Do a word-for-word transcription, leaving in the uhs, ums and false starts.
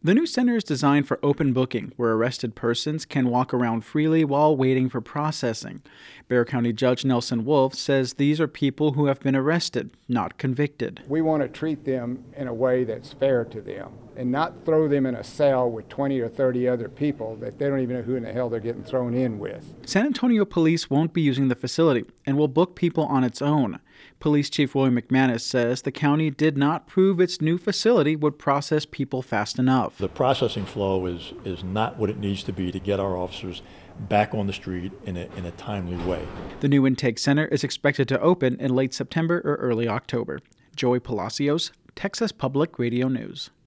The new center is designed for open booking, where arrested persons can walk around freely while waiting for processing. Bexar County Judge Nelson Wolf says these are people who have been arrested, not convicted. We want to treat them in a way that's fair to them and not throw them in a cell with twenty or thirty other people that they don't even know who in the hell they're getting thrown in with. San Antonio Police won't be using the facility and will book people on its own. Police Chief Roy McManus says the county did not prove its new facility would process people fast enough. The processing flow is, is not what it needs to be to get our officers back on the street in a, in a timely way. The new intake center is expected to open in late September or early October. Joey Palacios, Texas Public Radio News.